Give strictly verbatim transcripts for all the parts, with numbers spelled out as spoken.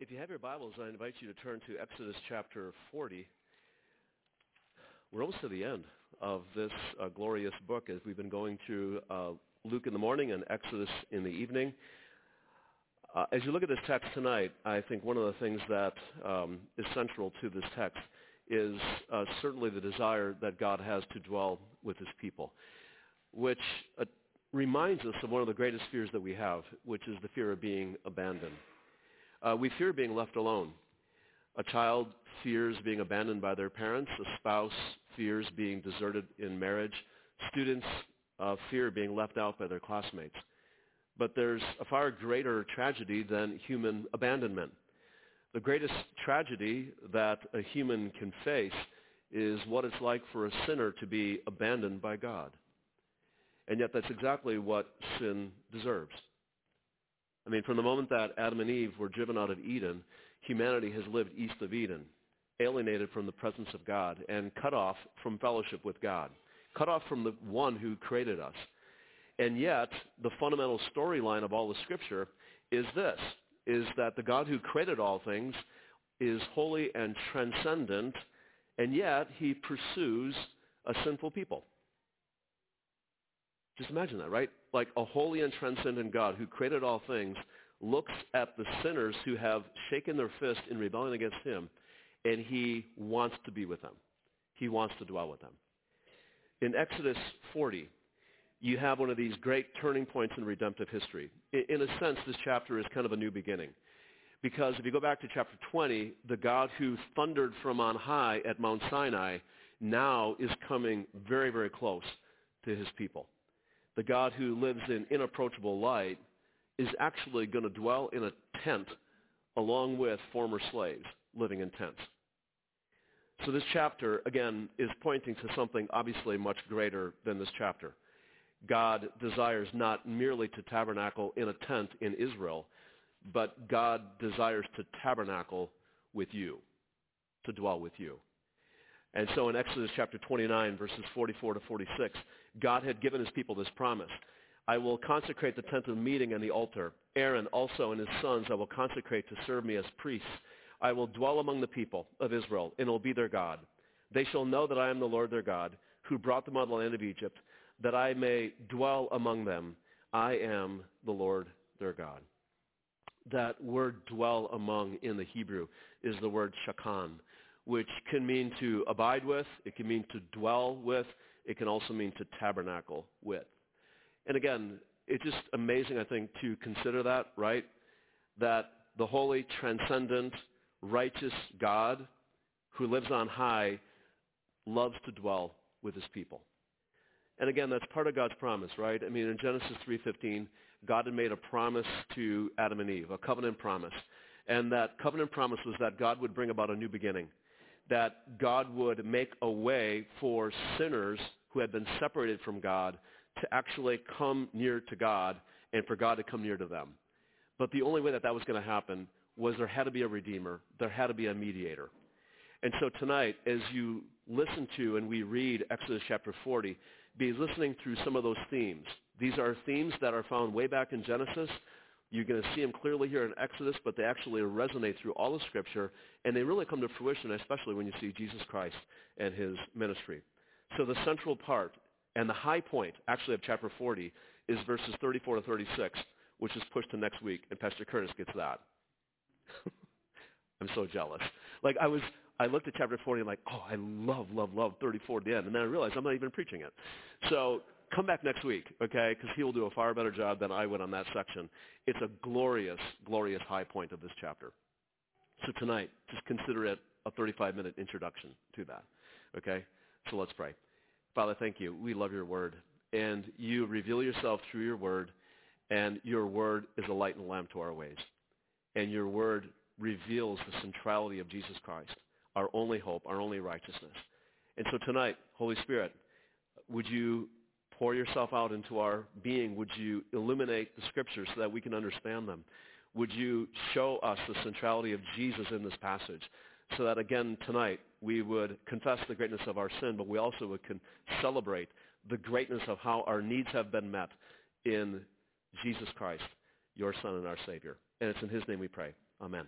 If you have your Bibles, I invite you to turn to Exodus chapter forty. We're almost to the end of this uh, glorious book as we've been going through uh, Luke in the morning and Exodus in the evening. Uh, as you look at this text tonight, I think one of the things that um, is central to this text is uh, certainly the desire that God has to dwell with his people, which uh, reminds us of one of the greatest fears that we have, which is the fear of being abandoned. Uh, we fear being left alone. A child fears being abandoned by their parents. A spouse fears being deserted in marriage. Students uh, fear being left out by their classmates. But there's a far greater tragedy than human abandonment. The greatest tragedy that a human can face is what it's like for a sinner to be abandoned by God. And yet that's exactly what sin deserves. I mean, from the moment that Adam and Eve were driven out of Eden, humanity has lived east of Eden, alienated from the presence of God, and cut off from fellowship with God, cut off from the one who created us. And yet, the fundamental storyline of all the Scripture is this, is that the God who created all things is holy and transcendent, and yet he pursues a sinful people. Just imagine that, right? Like a holy and transcendent God who created all things looks at the sinners who have shaken their fist in rebellion against him, and he wants to be with them. He wants to dwell with them. In Exodus forty, you have one of these great turning points in redemptive history. In a sense, this chapter is kind of a new beginning. Because if you go back to chapter twenty, the God who thundered from on high at Mount Sinai now is coming very, very close to his people. The God who lives in inapproachable light is actually going to dwell in a tent along with former slaves living in tents. So this chapter, again, is pointing to something obviously much greater than this chapter. God desires not merely to tabernacle in a tent in Israel, but God desires to tabernacle with you, to dwell with you. And so in Exodus chapter twenty-nine, verses forty-four to forty-six, God had given his people this promise. I will consecrate the tent of meeting and the altar. Aaron also and his sons I will consecrate to serve me as priests. I will dwell among the people of Israel, and will be their God. They shall know that I am the Lord their God, who brought them out of the land of Egypt, that I may dwell among them. I am the Lord their God. That word dwell among in the Hebrew is the word shakan, which can mean to abide with, it can mean to dwell with, it can also mean to tabernacle with. And again, it's just amazing, I think, to consider that, right? That the holy, transcendent, righteous God who lives on high loves to dwell with his people. And again, that's part of God's promise, right? I mean, in Genesis three fifteen, God had made a promise to Adam and Eve, a covenant promise. And that covenant promise was that God would bring about a new beginning, that God would make a way for sinners who had been separated from God to actually come near to God and for God to come near to them. But the only way that that was going to happen was there had to be a redeemer. There had to be a mediator. And so tonight, as you listen to and we read Exodus chapter forty, be listening through some of those themes. These are themes that are found way back in Genesis. You're going to see them clearly here in Exodus, but they actually resonate through all of Scripture, and they really come to fruition, especially when you see Jesus Christ and his ministry. So the central part and the high point, actually, of chapter forty is verses thirty-four to thirty-six, which is pushed to next week, and Pastor Curtis gets that. I'm so jealous. Like, I was, I looked at chapter forty and like, oh, I love, love, love thirty-four at the end, and then I realized I'm not even preaching it. So come back next week, okay, because he will do a far better job than I would on that section. It's a glorious, glorious high point of this chapter. So tonight, just consider it a thirty-five minute introduction to that, okay? So let's pray. Father, thank you. We love your word, and you reveal yourself through your word, and your word is a light and a lamp to our ways. And your word reveals the centrality of Jesus Christ, our only hope, our only righteousness. And so tonight, Holy Spirit, would you pour yourself out into our being? Would you illuminate the Scriptures so that we can understand them? Would you show us the centrality of Jesus in this passage so that, again, tonight we would confess the greatness of our sin, but we also would can celebrate the greatness of how our needs have been met in Jesus Christ, your Son and our Savior. And it's in his name we pray. Amen.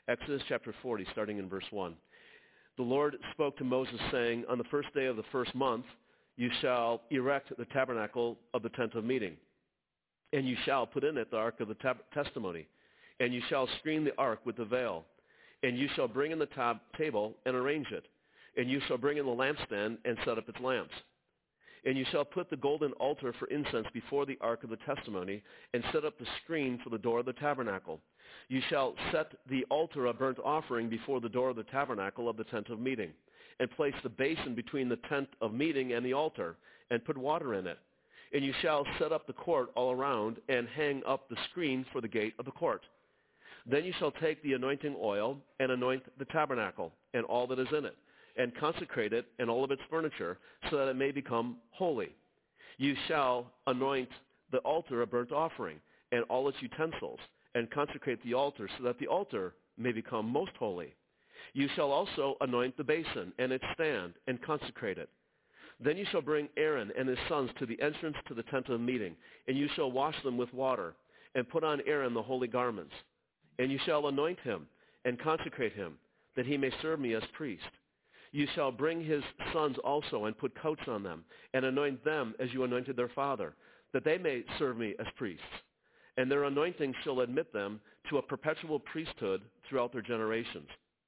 Exodus chapter forty, starting in verse one. The Lord spoke to Moses, saying, on the first day of the first month, you shall erect the tabernacle of the tent of meeting, and you shall put in it the ark of the tab- testimony, and you shall screen the ark with the veil, and you shall bring in the tab- table and arrange it, and you shall bring in the lampstand and set up its lamps. And you shall put the golden altar for incense before the ark of the testimony, and set up the screen for the door of the tabernacle. You shall set the altar of burnt offering before the door of the tabernacle of the tent of meeting, and place the basin between the tent of meeting and the altar, and put water in it. And you shall set up the court all around, and hang up the screen for the gate of the court. Then you shall take the anointing oil, and anoint the tabernacle, and all that is in it, and consecrate it and all of its furniture, so that it may become holy. You shall anoint the altar of burnt offering and all its utensils, and consecrate the altar, so that the altar may become most holy. You shall also anoint the basin and its stand, and consecrate it. Then you shall bring Aaron and his sons to the entrance to the tent of meeting, and you shall wash them with water, and put on Aaron the holy garments. And you shall anoint him and consecrate him, that he may serve me as priest. You shall bring his sons also, and put coats on them, and anoint them as you anointed their father, that they may serve me as priests. And their anointing shall admit them to a perpetual priesthood throughout their generations.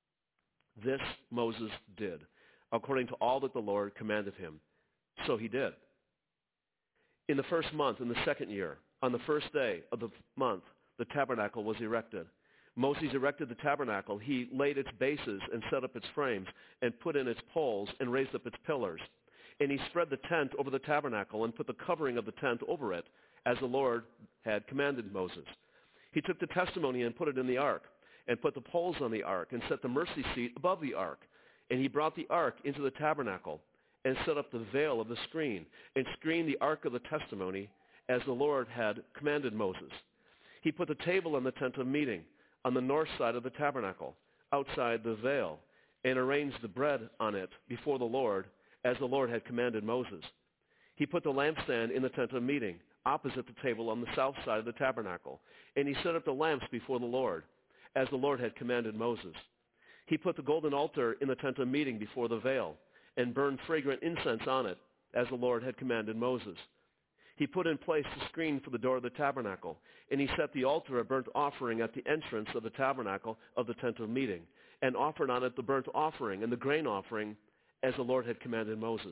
This Moses did, according to all that the Lord commanded him. So he did. In the first month, in the second year, on the first day of the month, the tabernacle was erected. Moses erected the tabernacle. He laid its bases and set up its frames, and put in its poles and raised up its pillars. And he spread the tent over the tabernacle and put the covering of the tent over it, as the Lord had commanded Moses. He took the testimony and put it in the ark, and put the poles on the ark, and set the mercy seat above the ark. And he brought the ark into the tabernacle, and set up the veil of the screen, and screened the ark of the testimony, as the Lord had commanded Moses. He put the table in the tent of meeting, on the north side of the tabernacle, outside the veil, and arranged the bread on it before the Lord, as the Lord had commanded Moses. He put the lampstand in the tent of meeting, opposite the table on the south side of the tabernacle, and he set up the lamps before the Lord, as the Lord had commanded Moses. He put the golden altar in the tent of meeting before the veil, and burned fragrant incense on it, as the Lord had commanded Moses. He put in place the screen for the door of the tabernacle, and he set the altar of burnt offering at the entrance of the tabernacle of the tent of meeting, and offered on it the burnt offering and the grain offering, as the Lord had commanded Moses.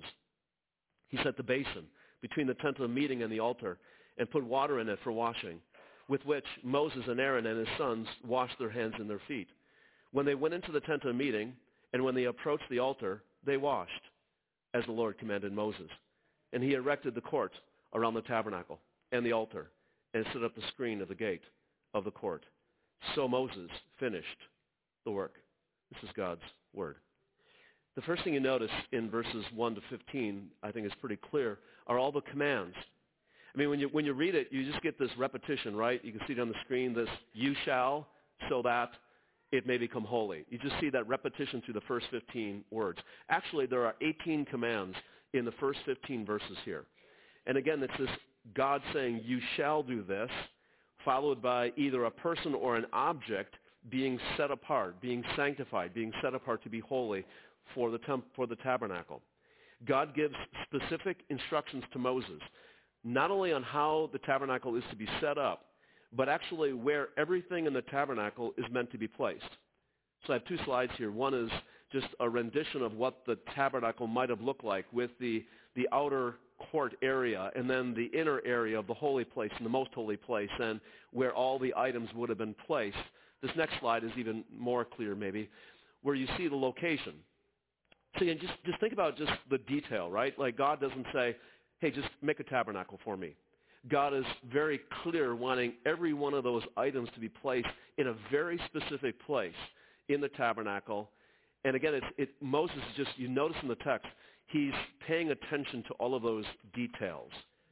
He set the basin between the tent of meeting and the altar, and put water in it for washing, with which Moses and Aaron and his sons washed their hands and their feet. When they went into the tent of meeting, and when they approached the altar, they washed, as the Lord commanded Moses. And he erected the court around the tabernacle and the altar, and set up the screen of the gate of the court. So Moses finished the work. This is God's word. The first thing you notice in verses one to fifteen, I think is pretty clear, are all the commands. I mean, when you when you read it, you just get this repetition, right? You can see it on the screen, this you shall, so that it may become holy. You just see that repetition through the first fifteen words. Actually, there are eighteen commands in the first fifteen verses here. And again, it's this God saying, you shall do this, followed by either a person or an object being set apart, being sanctified, being set apart to be holy for the temp- for the tabernacle. God gives specific instructions to Moses, not only on how the tabernacle is to be set up, but actually where everything in the tabernacle is meant to be placed. So I have two slides here. One is just a rendition of what the tabernacle might have looked like with the, the outer court area, and then the inner area of the holy place and the most holy place, and where all the items would have been placed. This next slide is even more clear, maybe, where you see the location. So you just, just think about just the detail, right? Like God doesn't say, hey, just make a tabernacle for me. God is very clear, wanting every one of those items to be placed in a very specific place in the tabernacle. And again, it's, it, Moses just, you notice in the text, he's paying attention to all of those details.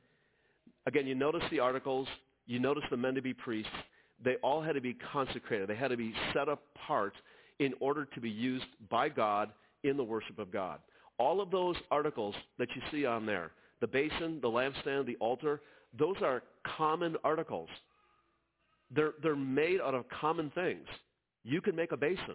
Again, you notice the articles, you notice the men to be priests. They all had to be consecrated. They had to be set apart in order to be used by God in the worship of God. All of those articles that you see on there, the basin, the lampstand, the altar, those are common articles. They're, they're made out of common things. You could make a basin.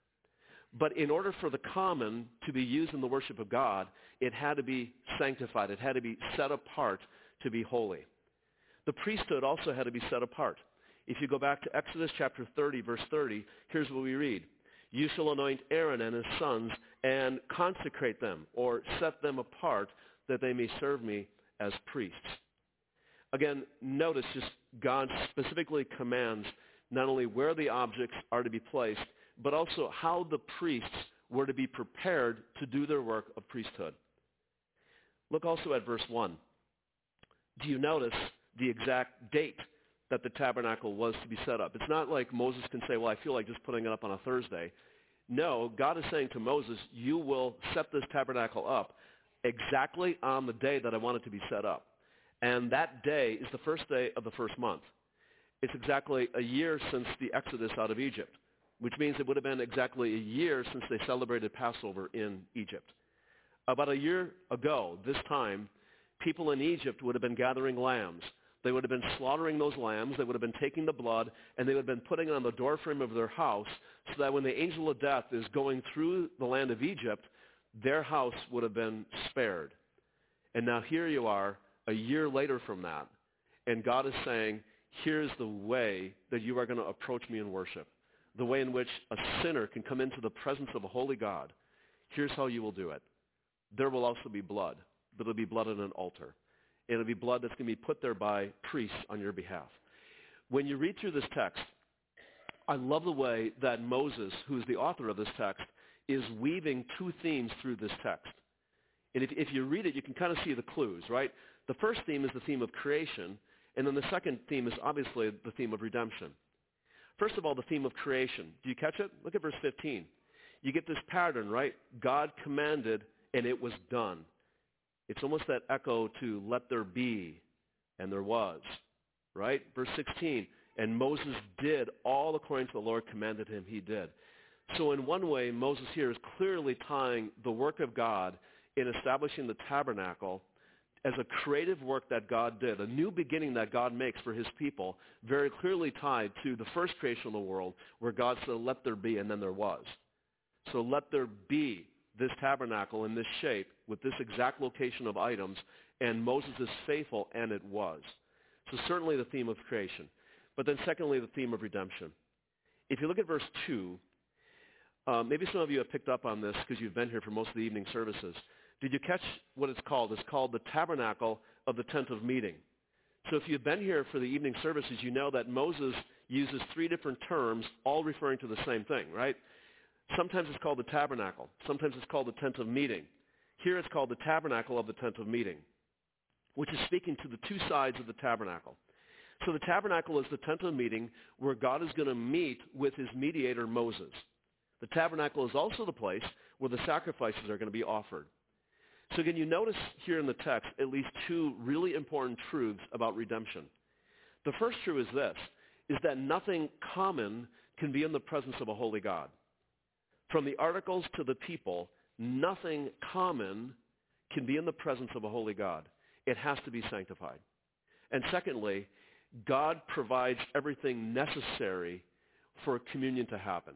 But in order for the common to be used in the worship of God, it had to be sanctified. It had to be set apart to be holy. The priesthood also had to be set apart. If you go back to Exodus chapter thirty, verse thirty, here's what we read. You shall anoint Aaron and his sons and consecrate them, or set them apart, that they may serve me as priests. Again, notice just God specifically commands not only where the objects are to be placed, but also how the priests were to be prepared to do their work of priesthood. Look also at verse one. Do you notice the exact date that the tabernacle was to be set up? It's not like Moses can say, well, I feel like just putting it up on a Thursday. No, God is saying to Moses, you will set this tabernacle up exactly on the day that I want it to be set up. And that day is the first day of the first month. It's exactly a year since the Exodus out of Egypt, which means it would have been exactly a year since they celebrated Passover in Egypt. About a year ago, this time, people in Egypt would have been gathering lambs. They would have been slaughtering those lambs. They would have been taking the blood, and they would have been putting it on the doorframe of their house so that when the angel of death is going through the land of Egypt, their house would have been spared. And now here you are, a year later from that, and God is saying, here's the way that you are going to approach me in worship, the way in which a sinner can come into the presence of a holy God. Here's how you will do it. There will also be blood, but it'll be blood on an altar. It'll be blood that's going to be put there by priests on your behalf. When you read through this text, I love the way that Moses, who's the author of this text, is weaving two themes through this text. And if, if you read it, you can kind of see the clues, right? The first theme is the theme of creation, and then the second theme is obviously the theme of redemption. First of all, the theme of creation. Do you catch it? Look at verse fifteen. You get this pattern, right? God commanded, and it was done. It's almost that echo to let there be, and there was, right? Verse sixteen, and Moses did all according to the Lord commanded him, he did. So in one way, Moses here is clearly tying the work of God in establishing the tabernacle as a creative work that God did, a new beginning that God makes for his people, very clearly tied to the first creation of the world where God said, let there be, and then there was. So let there be this tabernacle in this shape with this exact location of items, and Moses is faithful, and it was. So certainly the theme of creation. But then secondly, the theme of redemption. If you look at verse two, um, maybe some of you have picked up on this because you've been here for most of the evening services. Did you catch what it's called? It's called the tabernacle of the tent of meeting. So if you've been here for the evening services, you know that Moses uses three different terms, all referring to the same thing, right? Sometimes it's called the tabernacle. Sometimes it's called the tent of meeting. Here it's called the tabernacle of the tent of meeting, which is speaking to the two sides of the tabernacle. So the tabernacle is the tent of meeting where God is going to meet with his mediator, Moses. The tabernacle is also the place where the sacrifices are going to be offered. So again, you notice here in the text at least two really important truths about redemption. The first truth is this, is that nothing common can be in the presence of a holy God. From the articles to the people, nothing common can be in the presence of a holy God. It has to be sanctified. And secondly, God provides everything necessary for communion to happen.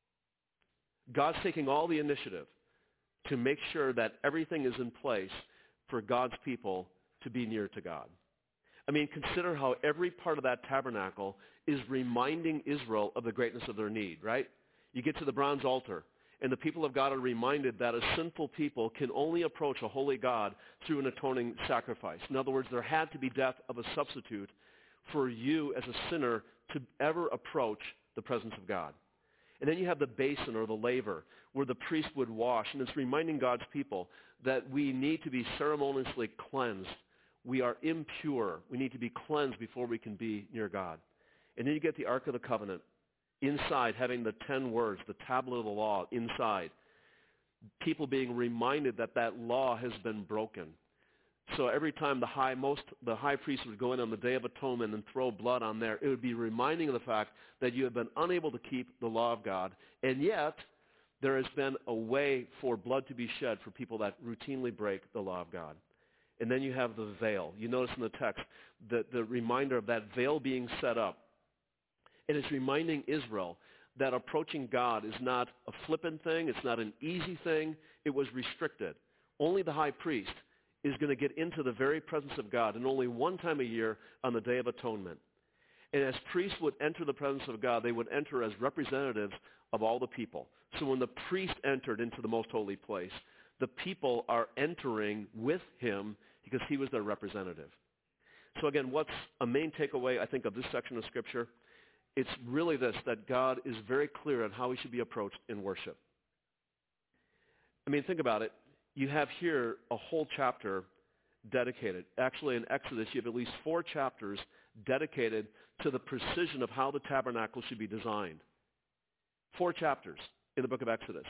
God's taking all the initiative to make sure that everything is in place for God's people to be near to God. I mean, consider how every part of that tabernacle is reminding Israel of the greatness of their need, right? You get to the bronze altar, and the people of God are reminded that a sinful people can only approach a holy God through an atoning sacrifice. In other words, there had to be death of a substitute for you as a sinner to ever approach the presence of God. And then you have the basin or the laver where the priest would wash, and it's reminding God's people that we need to be ceremoniously cleansed. We are impure. We need to be cleansed before we can be near God. And then you get the Ark of the Covenant, inside having the ten words, the tablet of the law inside. People being reminded that that law has been broken. So every time the high, most, the high priest would go in on the Day of Atonement and throw blood on there, it would be reminding of the fact that you have been unable to keep the law of God, and yet there has been a way for blood to be shed for people that routinely break the law of God. And then you have the veil. You notice in the text the, the reminder of that veil being set up. And it's reminding Israel that approaching God is not a flippant thing. It's not an easy thing. It was restricted. Only the high priest is going to get into the very presence of God, and only one time a year on the Day of Atonement. And as priests would enter the presence of God, they would enter as representatives of all the people. So when the priest entered into the most holy place, the people are entering with him because he was their representative. So again, what's a main takeaway, I think, of this section of Scripture? It's really this, that God is very clear on how he should be approached in worship. I mean, think about it. You have here a whole chapter dedicated. Actually, in Exodus, you have at least four chapters dedicated to the precision of how the tabernacle should be designed. Four chapters in the book of Exodus.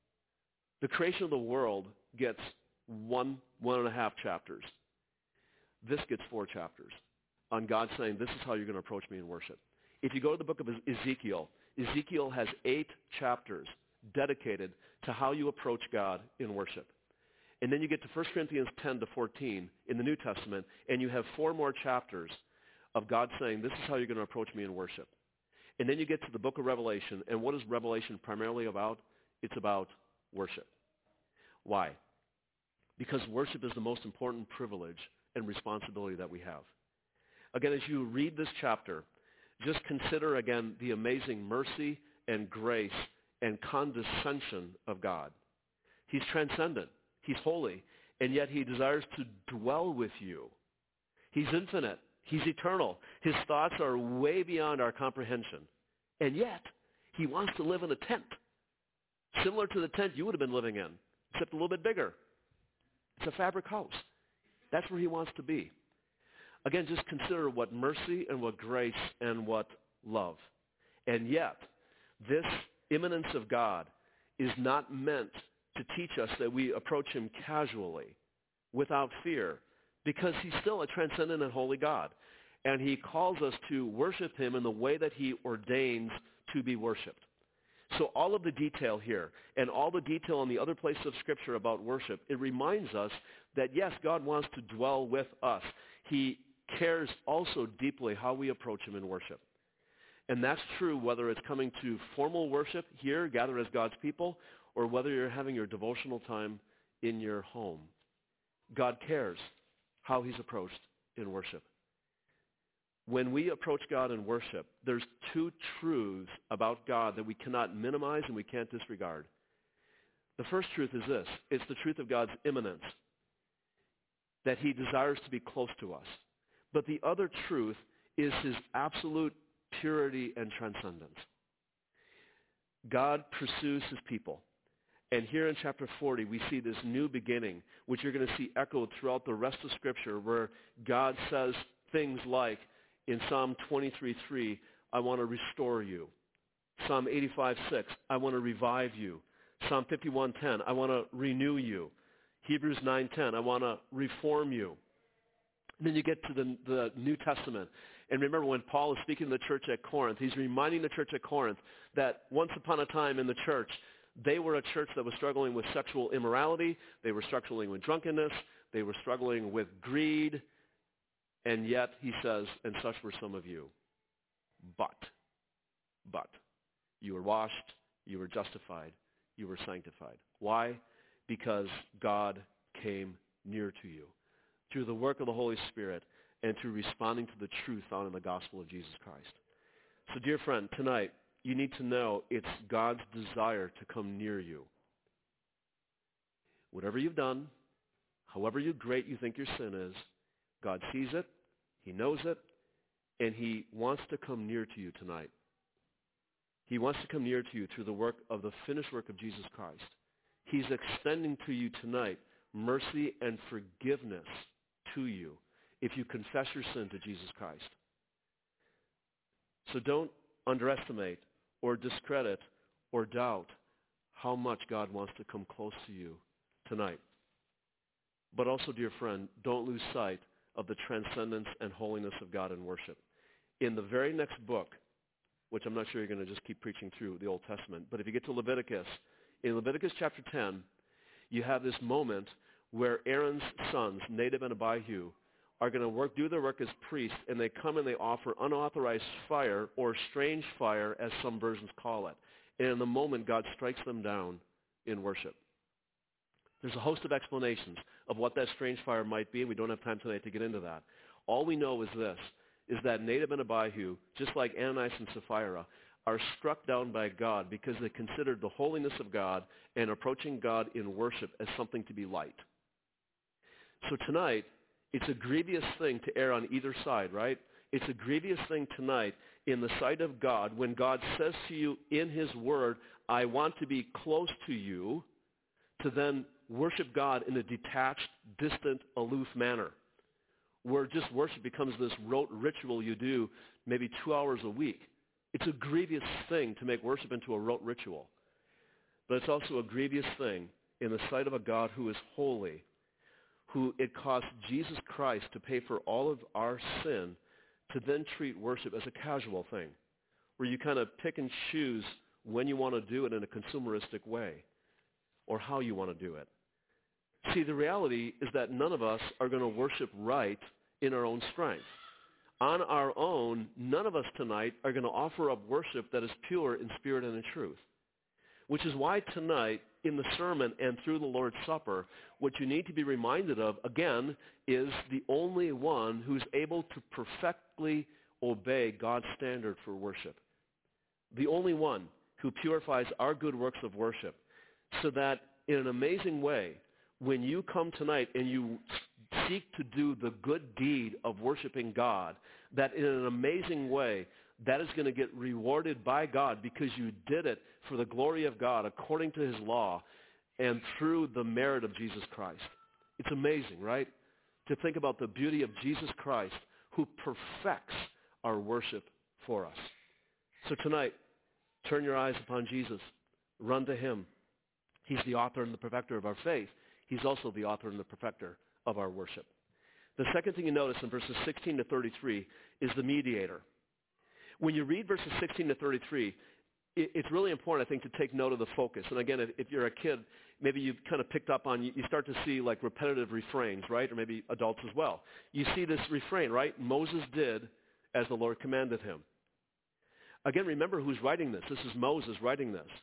The creation of the world gets one, one and a half chapters. This gets four chapters on God saying, this is how you're going to approach me in worship. If you go to the book of Ezekiel, Ezekiel has eight chapters dedicated to how you approach God in worship. And then you get to First Corinthians ten to fourteen in the New Testament, and you have four more chapters of God saying, this is how you're going to approach me in worship. And then you get to the book of Revelation, and what is Revelation primarily about? It's about worship. Why? Because worship is the most important privilege and responsibility that we have. Again, as you read this chapter, just consider again the amazing mercy and grace and condescension of God. He's transcendent. He's holy, and yet he desires to dwell with you. He's infinite. He's eternal. His thoughts are way beyond our comprehension. And yet, he wants to live in a tent, similar to the tent you would have been living in, except a little bit bigger. It's a fabric house. That's where he wants to be. Again, just consider what mercy and what grace and what love. And yet, this immanence of God is not meant to teach us that we approach him casually, without fear, because he's still a transcendent and holy God. And he calls us to worship him in the way that he ordains to be worshiped. So all of the detail here and all the detail in the other places of Scripture about worship, it reminds us that, yes, God wants to dwell with us. He cares also deeply how we approach him in worship. And that's true whether it's coming to formal worship here, gathered as God's people, or whether you're having your devotional time in your home. God cares how he's approached in worship. When we approach God in worship, there's two truths about God that we cannot minimize and we can't disregard. The first truth is this. It's the truth of God's immanence, that he desires to be close to us. But the other truth is his absolute purity and transcendence. God pursues his people. And here in chapter forty, we see this new beginning, which you're going to see echoed throughout the rest of Scripture, where God says things like, in Psalm twenty-three three, I want to restore you. Psalm eighty-five six, I want to revive you. Psalm fifty-one ten, I want to renew you. Hebrews nine ten, I want to reform you. And then you get to the, the New Testament. And remember, when Paul is speaking to the church at Corinth, he's reminding the church at Corinth that once upon a time in the church, they were a church that was struggling with sexual immorality. They were struggling with drunkenness. They were struggling with greed. And yet, he says, and such were some of you. But, but, you were washed, you were justified, you were sanctified. Why? Because God came near to you through the work of the Holy Spirit and through responding to the truth found in the gospel of Jesus Christ. So, dear friend, tonight, you need to know it's God's desire to come near you. Whatever you've done, however you great you think your sin is, God sees it, he knows it, and he wants to come near to you tonight. He wants to come near to you through the work of the finished work of Jesus Christ. He's extending to you tonight mercy and forgiveness to you if you confess your sin to Jesus Christ. So don't underestimate or discredit or doubt how much God wants to come close to you tonight. But also, dear friend, don't lose sight of the transcendence and holiness of God in worship. In the very next book, which I'm not sure you're going to just keep preaching through the Old Testament, but if you get to Leviticus, in Leviticus chapter ten, you have this moment where Aaron's sons, Nadab and Abihu, are going to work, do their work as priests, and they come and they offer unauthorized fire or strange fire, as some versions call it. And in the moment, God strikes them down in worship. There's a host of explanations of what that strange fire might be, and we don't have time tonight to get into that. All we know is this, is that Nadab and Abihu, just like Ananias and Sapphira, are struck down by God because they considered the holiness of God and approaching God in worship as something to be light. So tonight, it's a grievous thing to err on either side, right? It's a grievous thing tonight in the sight of God when God says to you in his word, I want to be close to you, to then worship God in a detached, distant, aloof manner, where just worship becomes this rote ritual you do maybe two hours a week. It's a grievous thing to make worship into a rote ritual. But it's also a grievous thing in the sight of a God who is holy, who it cost Jesus Christ to pay for all of our sin, to then treat worship as a casual thing, where you kind of pick and choose when you want to do it in a consumeristic way or how you want to do it. See, the reality is that none of us are going to worship right in our own strength. On our own, none of us tonight are going to offer up worship that is pure in spirit and in truth. Which is why tonight, in the sermon and through the Lord's Supper, what you need to be reminded of, again, is the only one who's able to perfectly obey God's standard for worship. The only one who purifies our good works of worship, so that in an amazing way, when you come tonight and you seek to do the good deed of worshiping God, that in an amazing way, that is going to get rewarded by God because you did it for the glory of God according to his law and through the merit of Jesus Christ. It's amazing, right? To think about the beauty of Jesus Christ who perfects our worship for us. So tonight, turn your eyes upon Jesus. Run to him. He's the author and the perfecter of our faith. He's also the author and the perfecter of our worship. The second thing you notice in verses sixteen to thirty-three is the mediator. When you read verses sixteen to thirty-three, it's really important, I think, to take note of the focus. And again, if, if you're a kid, maybe you've kind of picked up on, you start to see like repetitive refrains, right? Or maybe adults as well. You see this refrain, right? Moses did as the Lord commanded him. Again, remember who's writing this. This is Moses writing this.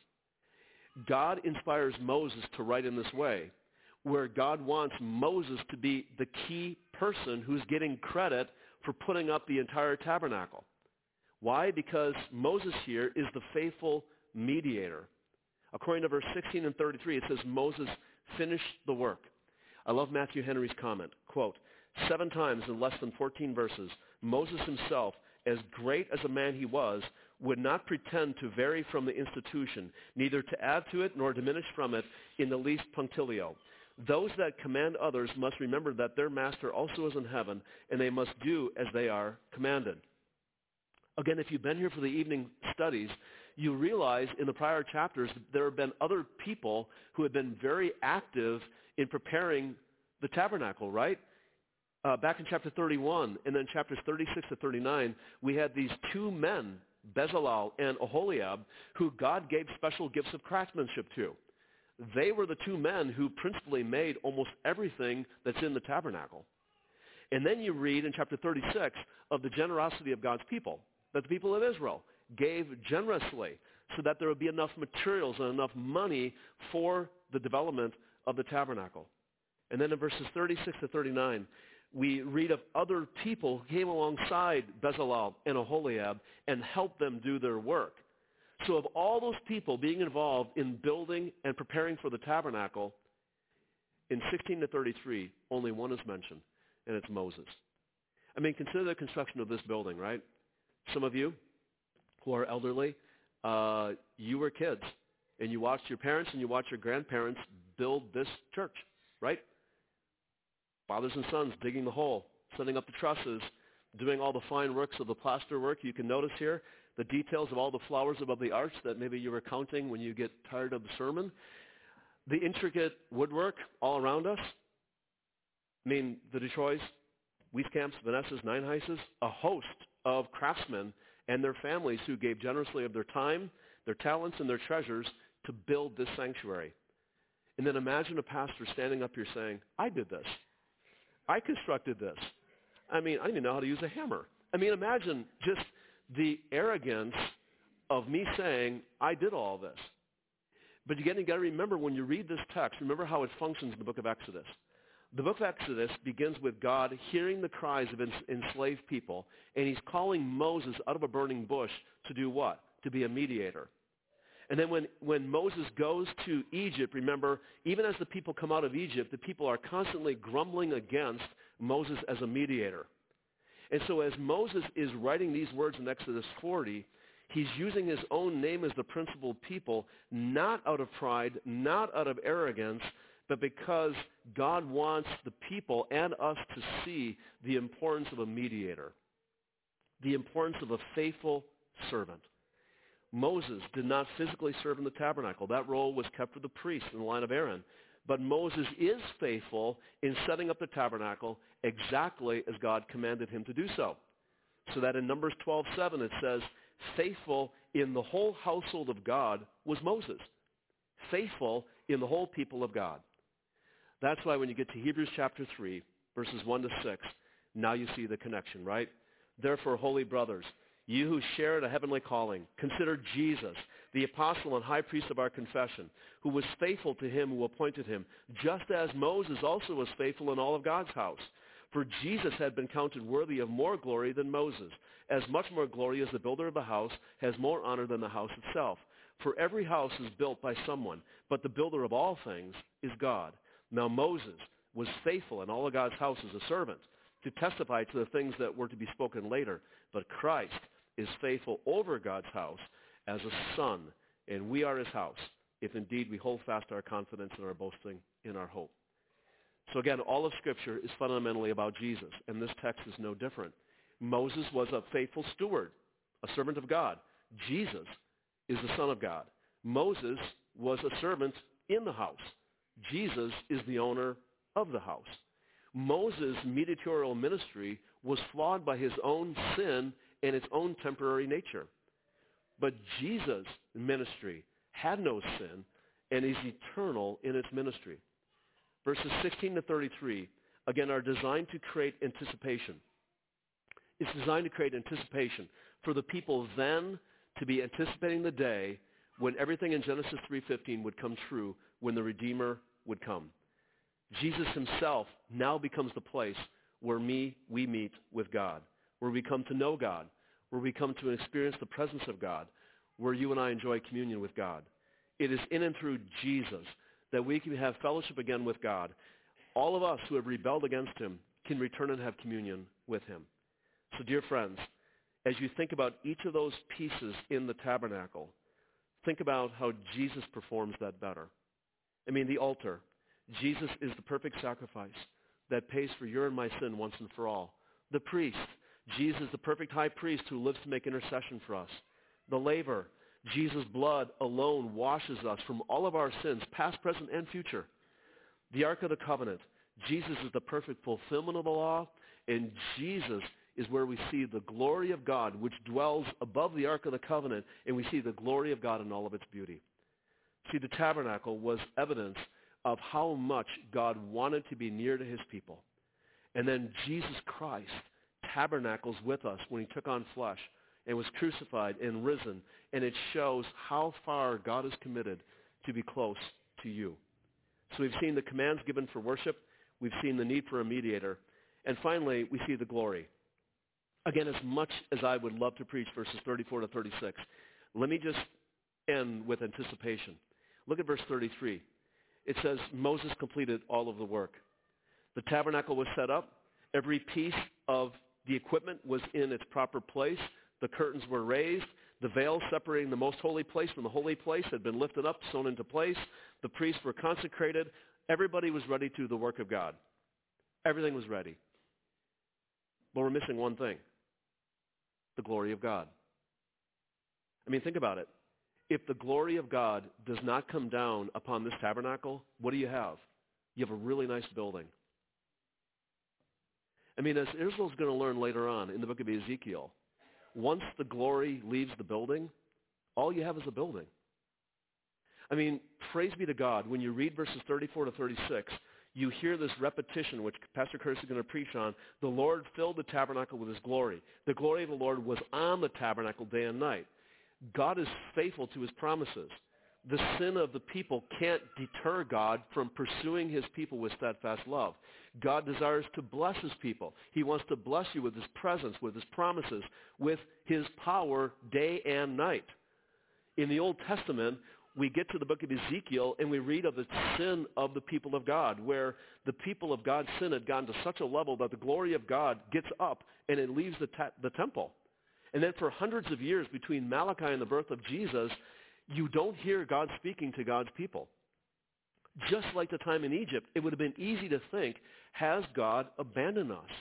God inspires Moses to write in this way, where God wants Moses to be the key person who's getting credit for putting up the entire tabernacle. Why? Because Moses here is the faithful mediator. According to verse sixteen and thirty-three, it says Moses finished the work. I love Matthew Henry's comment, quote, seven times in less than fourteen verses, Moses himself, as great as a man he was, would not pretend to vary from the institution, neither to add to it nor diminish from it in the least punctilio. Those that command others must remember that their master also is in heaven, and they must do as they are commanded. Again, if you've been here for the evening studies, you realize in the prior chapters there have been other people who have been very active in preparing the tabernacle, right? Uh, back in chapter thirty-one and then chapters thirty-six to thirty-nine, we had these two men, Bezalel and Oholiab, who God gave special gifts of craftsmanship to. They were the two men who principally made almost everything that's in the tabernacle. And then you read in chapter thirty-six of the generosity of God's people, that the people of Israel gave generously so that there would be enough materials and enough money for the development of the tabernacle. And then in verses thirty-six to thirty-nine, we read of other people who came alongside Bezalel and Oholiab and helped them do their work. So of all those people being involved in building and preparing for the tabernacle, in sixteen to thirty-three, only one is mentioned, and it's Moses. I mean, consider the construction of this building, right? Some of you who are elderly, uh, you were kids, and you watched your parents and you watched your grandparents build this church, right? Fathers and sons digging the hole, setting up the trusses, doing all the fine works of the plaster work. You can notice here the details of all the flowers above the arch that maybe you were counting when you get tired of the sermon. The intricate woodwork all around us. I mean, the Detroits, Wieskamps, Vanessas, Nineheises, a host of craftsmen and their families who gave generously of their time, their talents, and their treasures to build this sanctuary. And then imagine a pastor standing up here saying, I did this. I constructed this. I mean, I didn't even know how to use a hammer. I mean, imagine just the arrogance of me saying, I did all this. But you got to remember, when you read this text, remember how it functions in the book of Exodus. The book of Exodus begins with God hearing the cries of enslaved people, and he's calling Moses out of a burning bush to do what? To be a mediator. And then when, when Moses goes to Egypt, remember, even as the people come out of Egypt, the people are constantly grumbling against Moses as a mediator. And so as Moses is writing these words in Exodus forty, he's using his own name as the principal people, not out of pride, not out of arrogance, but because God wants the people and us to see the importance of a mediator, the importance of a faithful servant. Moses did not physically serve in the tabernacle. That role was kept for the priests in the line of Aaron. But Moses is faithful in setting up the tabernacle exactly as God commanded him to do so. So that in Numbers twelve seven it says, faithful in the whole household of God was Moses. Faithful in the whole people of God. That's why when you get to Hebrews chapter three, verses one to six, now you see the connection, right? Therefore, holy brothers, you who share in a heavenly calling, consider Jesus, the apostle and high priest of our confession, who was faithful to him who appointed him, just as Moses also was faithful in all of God's house. For Jesus had been counted worthy of more glory than Moses, as much more glory as the builder of the house has more honor than the house itself. For every house is built by someone, but the builder of all things is God. Now Moses was faithful in all of God's house as a servant, to testify to the things that were to be spoken later, but Christ is faithful over God's house as a son, and we are his house, if indeed we hold fast our confidence and our boasting in our hope. So again, all of Scripture is fundamentally about Jesus, and this text is no different. Moses was a faithful steward, a servant of God. Jesus is the Son of God. Moses was a servant in the house. Jesus is the owner of the house. Moses' mediatorial ministry was flawed by his own sin and its own temporary nature. But Jesus' ministry had no sin and is eternal in its ministry. Verses sixteen to thirty-three, again, are designed to create anticipation. It's designed to create anticipation for the people then to be anticipating the day when everything in Genesis three fifteen would come true, when the Redeemer would come. Jesus himself now becomes the place where me, we meet with God, where we come to know God, where we come to experience the presence of God, where you and I enjoy communion with God. It is in and through Jesus that we can have fellowship again with God. All of us who have rebelled against him can return and have communion with him. So dear friends, as you think about each of those pieces in the tabernacle, think about how Jesus performs that better. I mean, the altar. Jesus is the perfect sacrifice that pays for your and my sin once and for all. The priest. Jesus, the perfect high priest who lives to make intercession for us. The laver. Jesus' blood alone washes us from all of our sins, past, present, and future. The Ark of the Covenant. Jesus is the perfect fulfillment of the law, and Jesus is where we see the glory of God, which dwells above the Ark of the Covenant, and we see the glory of God in all of its beauty. See, the tabernacle was evidence of how much God wanted to be near to his people. And then Jesus Christ tabernacles with us when he took on flesh and was crucified and risen, and it shows how far God is committed to be close to you. So we've seen the commands given for worship. We've seen the need for a mediator. And finally, we see the glory. Again, as much as I would love to preach verses thirty-four to thirty-six, let me just end with anticipation. Look at verse thirty-three. It says, Moses completed all of the work. The tabernacle was set up. Every piece of the equipment was in its proper place. The curtains were raised. The veil separating the most holy place from the holy place had been lifted up, sewn into place. The priests were consecrated. Everybody was ready to do the work of God. Everything was ready. But we're missing one thing: the glory of God. I mean, think about it. If the glory of God does not come down upon this tabernacle, what do you have? You have a really nice building. I mean, as Israel's going to learn later on in the book of Ezekiel, once the glory leaves the building, all you have is a building. I mean, praise be to God, when you read verses thirty-four to thirty-six, you hear this repetition, which Pastor Curtis is going to preach on. The Lord filled the tabernacle with his glory. The glory of the Lord was on the tabernacle day and night. God is faithful to his promises. The sin of the people can't deter God from pursuing his people with steadfast love. God desires to bless his people. He wants to bless you with his presence, with his promises, with his power day and night. In the Old Testament, we get to the book of Ezekiel and we read of the sin of the people of God, where the people of God's sin had gone to such a level that the glory of God gets up and it leaves the, ta- the temple. And then for hundreds of years between Malachi and the birth of Jesus, you don't hear God speaking to God's people. Just like the time in Egypt, it would have been easy to think, has God abandoned us?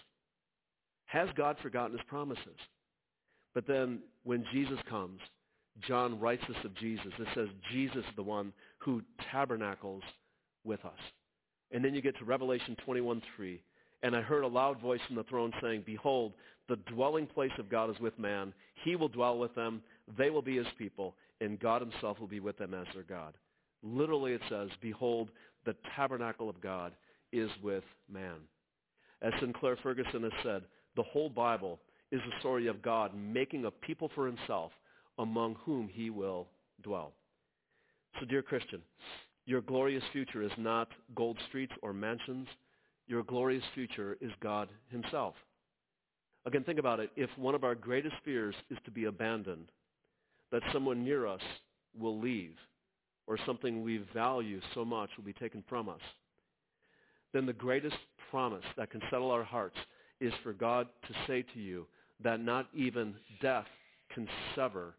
Has God forgotten his promises? But then when Jesus comes, John writes this of Jesus. It says Jesus is the one who tabernacles with us. And then you get to Revelation twenty-one three. And I heard a loud voice from the throne saying, behold, the dwelling place of God is with man. He will dwell with them. They will be his people. And God himself will be with them as their God. Literally it says, behold, the tabernacle of God is with man. As Sinclair Ferguson has said, the whole Bible is a story of God making a people for himself among whom he will dwell. So dear Christian, your glorious future is not gold streets or mansions. Your glorious future is God himself. Again, think about it. If one of our greatest fears is to be abandoned, that someone near us will leave, or something we value so much will be taken from us, then the greatest promise that can settle our hearts is for God to say to you that not even death can sever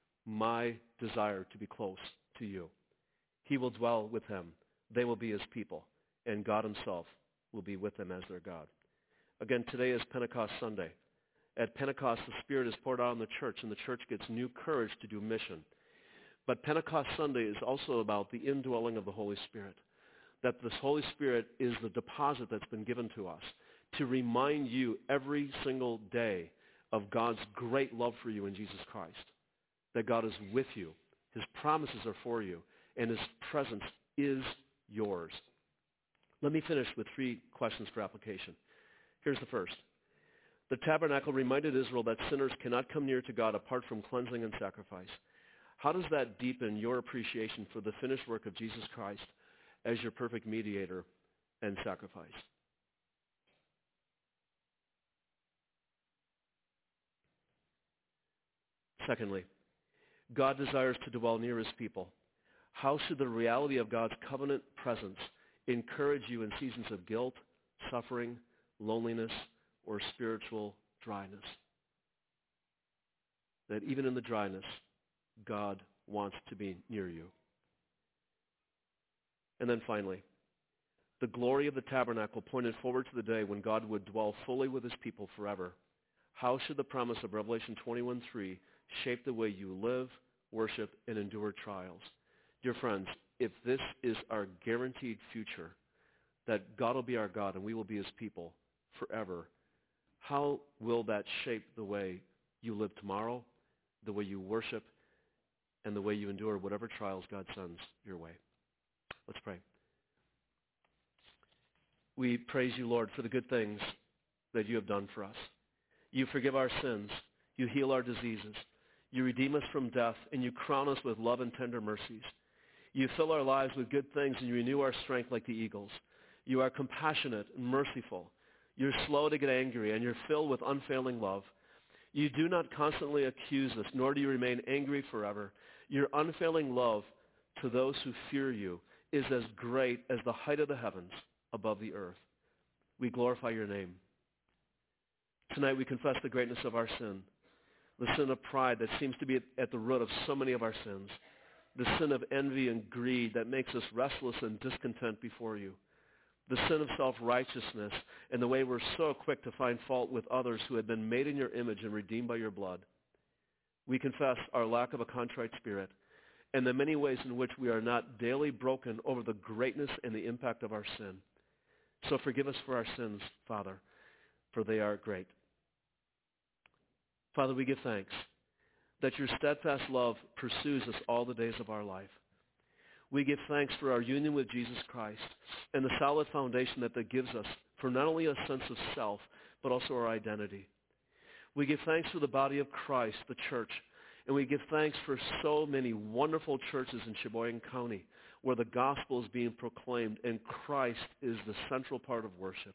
my desire to be close to you. He will dwell with him. They will be his people, and God himself will be with them as their God. Again, today is Pentecost Sunday. At Pentecost, the Spirit is poured out on the church, and the church gets new courage to do mission. But Pentecost Sunday is also about the indwelling of the Holy Spirit, that this Holy Spirit is the deposit that's been given to us to remind you every single day of God's great love for you in Jesus Christ, that God is with you, his promises are for you, and his presence is yours. Let me finish with three questions for application. Here's the first. The tabernacle reminded Israel that sinners cannot come near to God apart from cleansing and sacrifice. How does that deepen your appreciation for the finished work of Jesus Christ as your perfect mediator and sacrifice? Secondly, God desires to dwell near his people. How should the reality of God's covenant presence encourage you in seasons of guilt, suffering, loneliness, or spiritual dryness? That even in the dryness, God wants to be near you. And then finally, the glory of the tabernacle pointed forward to the day when God would dwell fully with his people forever. How should the promise of Revelation twenty-one three shape the way you live, worship, and endure trials? Dear friends, if this is our guaranteed future, that God will be our God and we will be his people forever, how will that shape the way you live tomorrow, the way you worship, and the way you endure whatever trials God sends your way? Let's pray. We praise you, Lord, for the good things that you have done for us. You forgive our sins. You heal our diseases. You redeem us from death, and you crown us with love and tender mercies. You fill our lives with good things, and you renew our strength like the eagles. You are compassionate and merciful. You're slow to get angry, and you're filled with unfailing love. You do not constantly accuse us, nor do you remain angry forever. Your unfailing love to those who fear you is as great as the height of the heavens above the earth. We glorify your name. Tonight we confess the greatness of our sin, the sin of pride that seems to be at the root of so many of our sins, the sin of envy and greed that makes us restless and discontent before you, the sin of self-righteousness and the way we're so quick to find fault with others who have been made in your image and redeemed by your blood. We confess our lack of a contrite spirit and the many ways in which we are not daily broken over the greatness and the impact of our sin. So forgive us for our sins, Father, for they are great. Father, we give thanks that your steadfast love pursues us all the days of our life. We give thanks for our union with Jesus Christ and the solid foundation that that gives us for not only a sense of self, but also our identity. We give thanks for the body of Christ, the church, and we give thanks for so many wonderful churches in Sheboygan County where the gospel is being proclaimed and Christ is the central part of worship.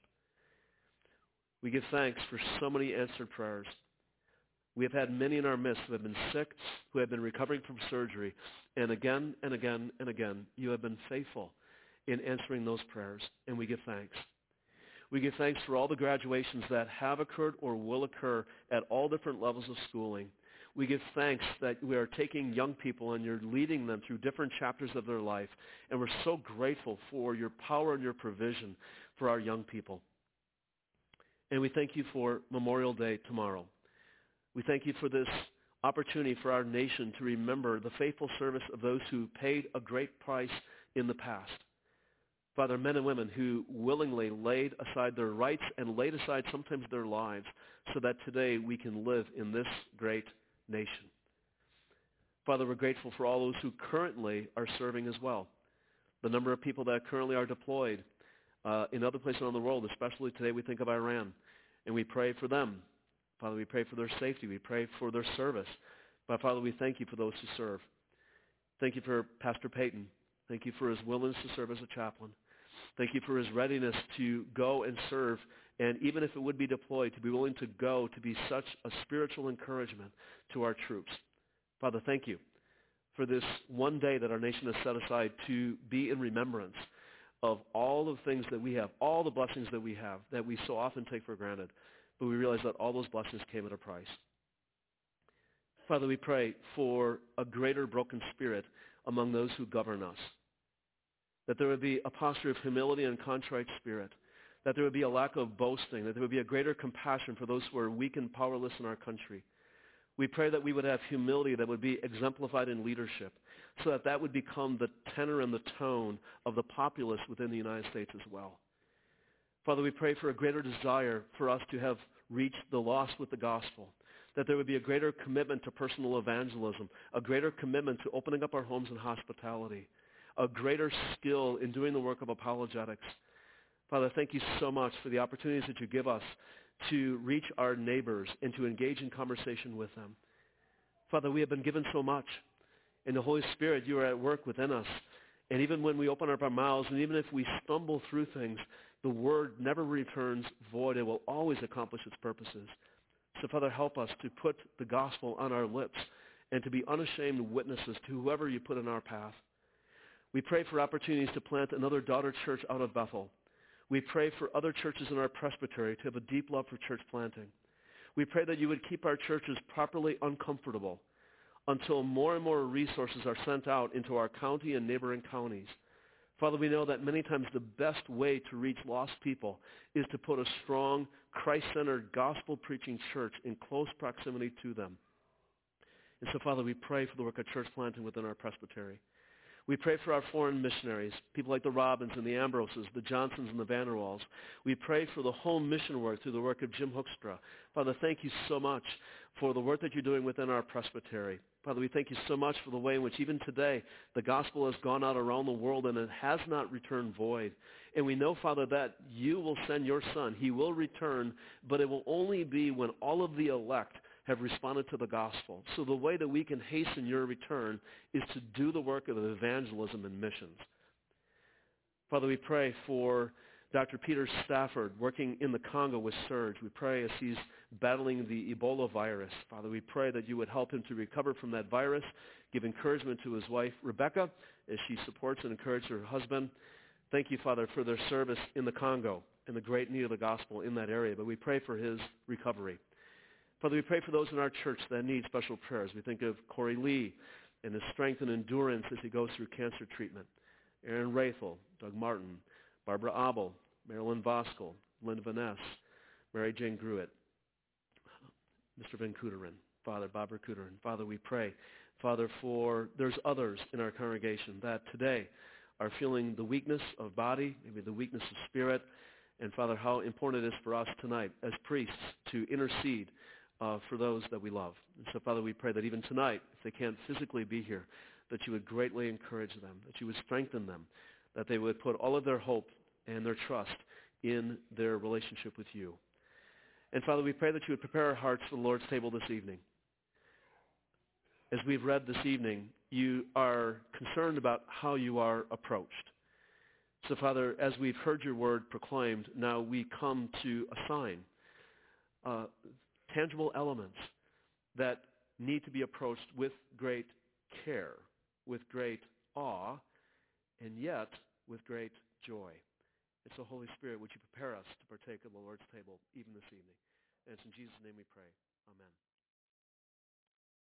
We give thanks for so many answered prayers. We have had many in our midst who have been sick, who have been recovering from surgery, and again and again and again, you have been faithful in answering those prayers, and we give thanks. We give thanks for all the graduations that have occurred or will occur at all different levels of schooling. We give thanks that we are taking young people and you're leading them through different chapters of their life, and we're so grateful for your power and your provision for our young people. And we thank you for Memorial Day tomorrow. We thank you for this opportunity for our nation to remember the faithful service of those who paid a great price in the past. Father, men and women who willingly laid aside their rights and laid aside sometimes their lives so that today we can live in this great nation. Father, we're grateful for all those who currently are serving as well. The number of people that currently are deployed uh, in other places around the world, especially today we think of Iran, and we pray for them. Father, we pray for their safety. We pray for their service. But Father, we thank you for those who serve. Thank you for Pastor Peyton. Thank you for his willingness to serve as a chaplain. Thank you for his readiness to go and serve, and even if it would be deployed, to be willing to go to be such a spiritual encouragement to our troops. Father, thank you for this one day that our nation has set aside to be in remembrance of all the things that we have, all the blessings that we have that we so often take for granted. But we realize that all those blessings came at a price. Father, we pray for a greater broken spirit among those who govern us, that there would be a posture of humility and contrite spirit, that there would be a lack of boasting, that there would be a greater compassion for those who are weak and powerless in our country. We pray that we would have humility that would be exemplified in leadership, so that that would become the tenor and the tone of the populace within the United States as well. Father, we pray for a greater desire for us to have reached the lost with the gospel, that there would be a greater commitment to personal evangelism, a greater commitment to opening up our homes and hospitality, a greater skill in doing the work of apologetics. Father, thank you so much for the opportunities that you give us to reach our neighbors and to engage in conversation with them. Father, we have been given so much. In the Holy Spirit, you are at work within us. And even when we open up our mouths, and even if we stumble through things, the word never returns void. It will always accomplish its purposes. So, Father, help us to put the gospel on our lips and to be unashamed witnesses to whoever you put in our path. We pray for opportunities to plant another daughter church out of Bethel. We pray for other churches in our presbytery to have a deep love for church planting. We pray that you would keep our churches properly uncomfortable until more and more resources are sent out into our county and neighboring counties. Father, we know that many times the best way to reach lost people is to put a strong, Christ-centered, gospel-preaching church in close proximity to them. And so, Father, we pray for the work of church planting within our presbytery. We pray for our foreign missionaries, people like the Robins and the Ambroses, the Johnsons and the Vanderwalls. We pray for the home mission work through the work of Jim Hoekstra. Father, thank you so much for the work that you're doing within our presbytery. Father, we thank you so much for the way in which even today the gospel has gone out around the world and it has not returned void. And we know, Father, that you will send your Son. He will return, but it will only be when all of the elect have responded to the gospel. So the way that we can hasten your return is to do the work of evangelism and missions. Father, we pray for Doctor Peter Stafford working in the Congo with Serge. We pray as he's battling the Ebola virus. Father, we pray that you would help him to recover from that virus, give encouragement to his wife, Rebecca, as she supports and encourages her husband. Thank you, Father, for their service in the Congo and the great need of the gospel in that area. But we pray for his recovery. Father, we pray for those in our church that need special prayers. We think of Corey Lee and his strength and endurance as he goes through cancer treatment. Aaron Rathel, Doug Martin, Barbara Abel, Marilyn Voskel, Lynn Vaness, Mary Jane Gruitt, Mister Van Kuderen, Father Bob Kuderen. Father, we pray, Father, for there's others in our congregation that today are feeling the weakness of body, maybe the weakness of spirit, and Father, how important it is for us tonight as priests to intercede uh, for those that we love. And so, Father, we pray that even tonight, if they can't physically be here, that you would greatly encourage them, that you would strengthen them, that they would put all of their hope and their trust in their relationship with you. And, Father, we pray that you would prepare our hearts for the Lord's table this evening. As we've read this evening, you are concerned about how you are approached. So, Father, as we've heard your word proclaimed, now we come to assign uh, tangible elements that need to be approached with great care, with great awe, and yet with great joy. And so, Holy Spirit, would you prepare us to partake of the Lord's table even this evening? And it's in Jesus' name we pray. Amen.